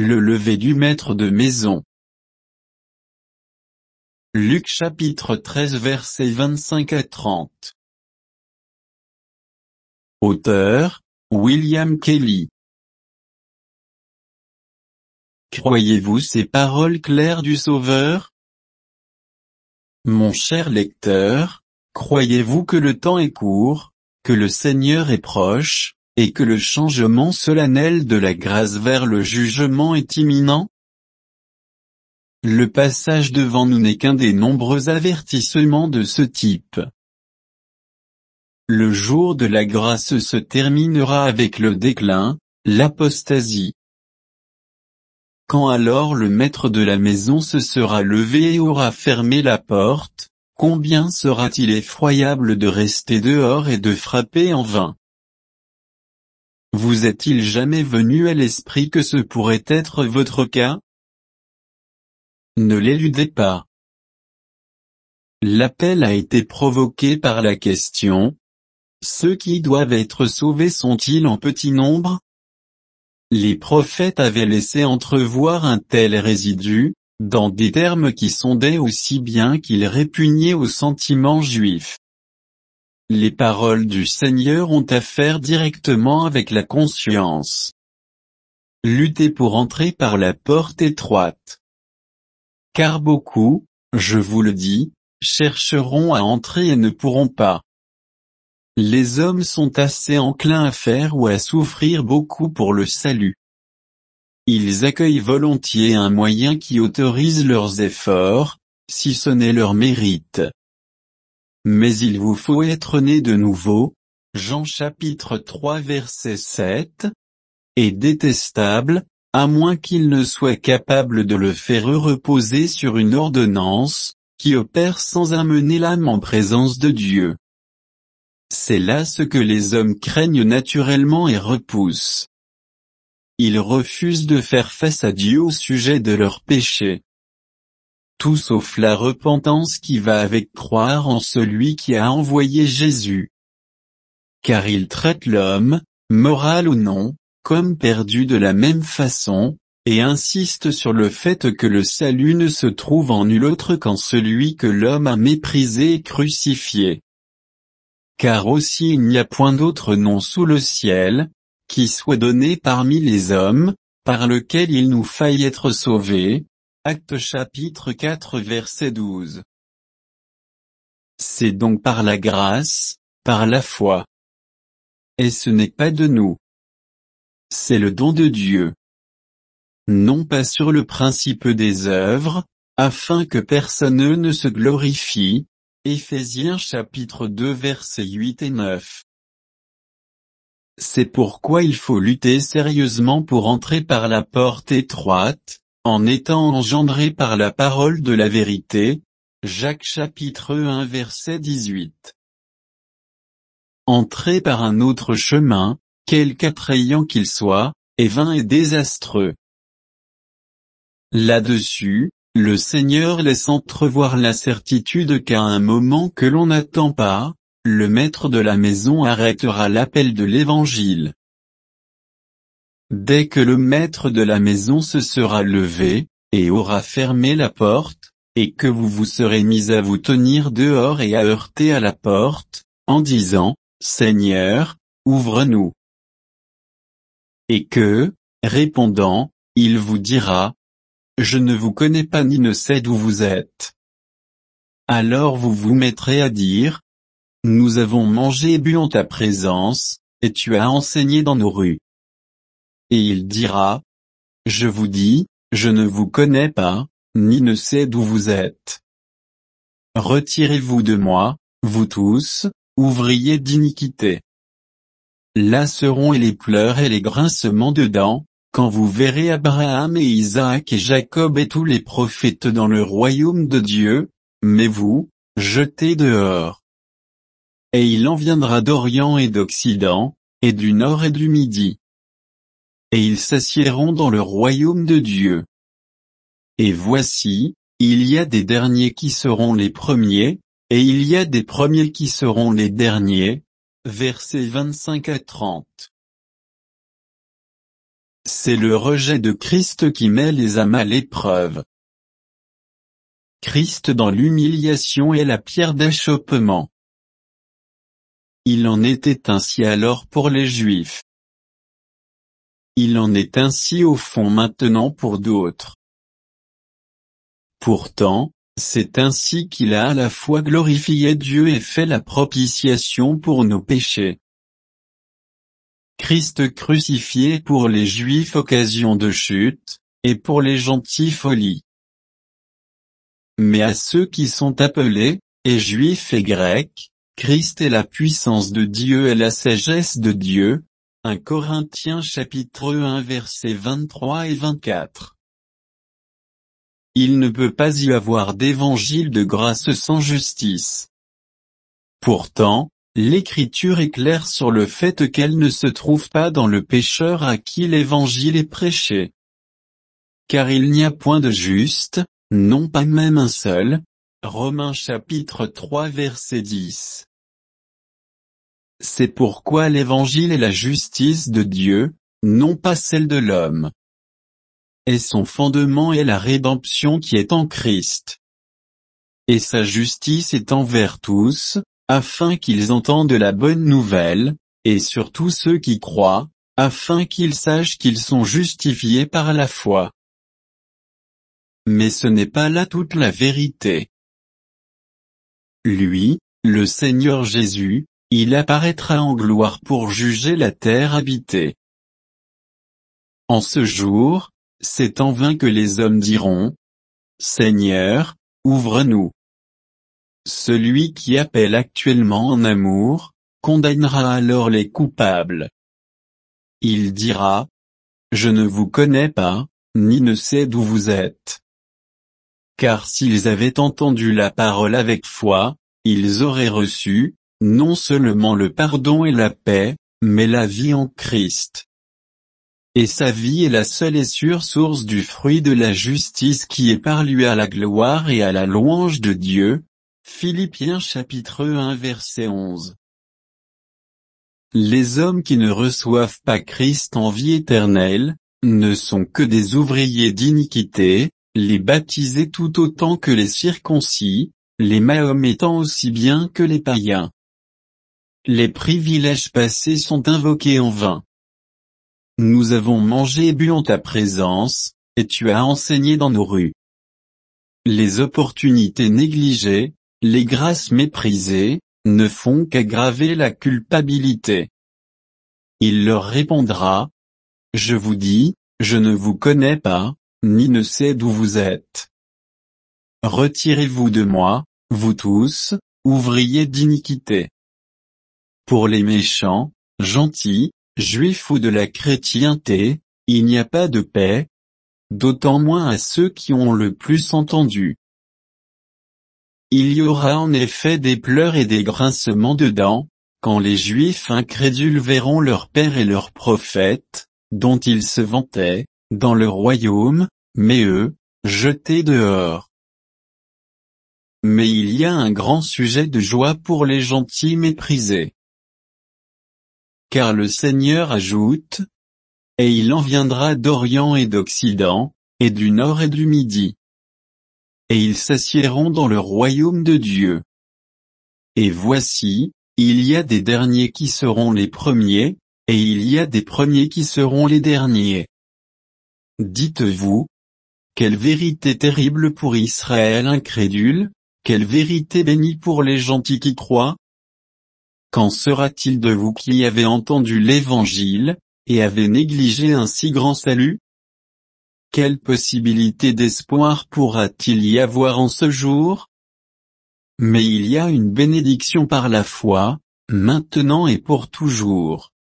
Le lever du maître de maison. Luc chapitre 13 versets 25 à 30. Auteur, William Kelly. Croyez-vous ces paroles claires du Sauveur? Mon cher lecteur, croyez-vous que le temps est court, que le Seigneur est proche, et que le changement solennel de la grâce vers le jugement est imminent? Le passage devant nous n'est qu'un des nombreux avertissements de ce type. Le jour de la grâce se terminera avec le déclin, l'apostasie. Quand alors le maître de la maison se sera levé et aura fermé la porte, combien sera-t-il effroyable de rester dehors et de frapper en vain? Vous est-il jamais venu à l'esprit que ce pourrait être votre cas? Ne l'éludez pas. L'appel a été provoqué par la question: ceux qui doivent être sauvés sont-ils en petit nombre? Les prophètes avaient laissé entrevoir un tel résidu, dans des termes qui sondaient aussi bien qu'ils répugnaient aux sentiments juifs. Les paroles du Seigneur ont affaire directement avec la conscience. Luttez pour entrer par la porte étroite. Car beaucoup, je vous le dis, chercheront à entrer et ne pourront pas. Les hommes sont assez enclins à faire ou à souffrir beaucoup pour le salut. Ils accueillent volontiers un moyen qui autorise leurs efforts, si ce n'est leur mérite. Mais il vous faut être né de nouveau, Jean chapitre 3 verset 7, est détestable, à moins qu'il ne soit capable de le faire reposer sur une ordonnance, qui opère sans amener l'âme en présence de Dieu. C'est là ce que les hommes craignent naturellement et repoussent. Ils refusent de faire face à Dieu au sujet de leurs péchés. Tout sauf la repentance qui va avec croire en celui qui a envoyé Jésus. Car ils traitent l'homme, moral ou non, comme perdu de la même façon, et insiste sur le fait que le salut ne se trouve en nul autre qu'en celui que l'homme a méprisé et crucifié. Car aussi il n'y a point d'autre nom sous le ciel, qui soit donné parmi les hommes, par lequel il nous faille être sauvés. Actes chapitre 4 verset 12. C'est donc par la grâce, par la foi. Et ce n'est pas de nous. C'est le don de Dieu. Non pas sur le principe des œuvres, afin que personne ne se glorifie. Éphésiens chapitre 2 versets 8 et 9. C'est pourquoi il faut lutter sérieusement pour entrer par la porte étroite, en étant engendré par la parole de la vérité. Jacques chapitre 1 verset 18. Entrer par un autre chemin, quelque attrayant qu'il soit, est vain et désastreux. Là-dessus, le Seigneur laisse entrevoir la certitude qu'à un moment que l'on n'attend pas, le maître de la maison arrêtera l'appel de l'Évangile. Dès que le maître de la maison se sera levé, et aura fermé la porte, et que vous vous serez mis à vous tenir dehors et à heurter à la porte, en disant, Seigneur, ouvre-nous. Et que, répondant, il vous dira, je ne vous connais pas ni ne sais d'où vous êtes. Alors vous vous mettrez à dire, nous avons mangé et bu en ta présence, et tu as enseigné dans nos rues. Et il dira, je vous dis, je ne vous connais pas, ni ne sais d'où vous êtes. Retirez-vous de moi, vous tous, ouvriers d'iniquité. Là seront les pleurs et les grincements de dents, quand vous verrez Abraham et Isaac et Jacob et tous les prophètes dans le royaume de Dieu, mais vous, jetés dehors. Et il en viendra d'Orient et d'Occident, et du Nord et du Midi. Et ils s'assiéront dans le royaume de Dieu. Et voici, il y a des derniers qui seront les premiers, et il y a des premiers qui seront les derniers. Versets 25 à 30. C'est le rejet de Christ qui met les âmes à l'épreuve. Christ dans l'humiliation est la pierre d'achoppement. Il en était ainsi alors pour les Juifs. Il en est ainsi au fond maintenant pour d'autres. Pourtant, c'est ainsi qu'il a à la fois glorifié Dieu et fait la propitiation pour nos péchés. Christ crucifié pour les Juifs occasion de chute, et pour les gentils folie. Mais à ceux qui sont appelés, et Juifs et Grecs, Christ est la puissance de Dieu et la sagesse de Dieu. 1 Corinthiens chapitre 1 versets 23 et 24. Il ne peut pas y avoir d'évangile de grâce sans justice. Pourtant, l'Écriture est claire sur le fait qu'elle ne se trouve pas dans le pécheur à qui l'évangile est prêché. Car il n'y a point de juste, non pas même un seul. Romains chapitre 3 verset 10. C'est pourquoi l'évangile est la justice de Dieu, non pas celle de l'homme. Et son fondement est la rédemption qui est en Christ. Et sa justice est envers tous, afin qu'ils entendent la bonne nouvelle, et surtout ceux qui croient, afin qu'ils sachent qu'ils sont justifiés par la foi. Mais ce n'est pas là toute la vérité. Lui, le Seigneur Jésus, il apparaîtra en gloire pour juger la terre habitée. En ce jour, c'est en vain que les hommes diront, « Seigneur, ouvre-nous ». Celui qui appelle actuellement en amour, condamnera alors les coupables. Il dira, « Je ne vous connais pas, ni ne sais d'où vous êtes. » Car s'ils avaient entendu la parole avec foi, ils auraient reçu, non seulement le pardon et la paix, mais la vie en Christ. Et sa vie est la seule et sûre source du fruit de la justice qui est par lui à la gloire et à la louange de Dieu. Philippiens chapitre 1 verset 11. Les hommes qui ne reçoivent pas Christ en vie éternelle, ne sont que des ouvriers d'iniquité, les baptisés tout autant que les circoncis, les mahométans aussi bien que les païens. Les privilèges passés sont invoqués en vain. Nous avons mangé et bu en ta présence, et tu as enseigné dans nos rues. Les opportunités négligées, les grâces méprisées, ne font qu'aggraver la culpabilité. Il leur répondra, « Je vous dis, je ne vous connais pas, ni ne sais d'où vous êtes. Retirez-vous de moi, vous tous, ouvriers d'iniquité. » Pour les méchants, gentils, juifs ou de la chrétienté, il n'y a pas de paix, d'autant moins à ceux qui ont le plus entendu. Il y aura en effet des pleurs et des grincements de dents, quand les Juifs incrédules verront leur Père et leurs prophètes, dont ils se vantaient, dans le royaume, mais eux, jetés dehors. Mais il y a un grand sujet de joie pour les gentils méprisés. Car le Seigneur ajoute, « Et il en viendra d'Orient et d'Occident, et du Nord et du Midi. Et ils s'assiéront dans le royaume de Dieu. Et voici, il y a des derniers qui seront les premiers, et il y a des premiers qui seront les derniers. » Dites-vous, quelle vérité terrible pour Israël incrédule, quelle vérité bénie pour les gentils qui croient. Qu'en sera-t-il de vous qui avez entendu l'Évangile, et avez négligé un si grand salut? Quelle possibilité d'espoir pourra-t-il y avoir en ce jour? Mais il y a une bénédiction par la foi, maintenant et pour toujours.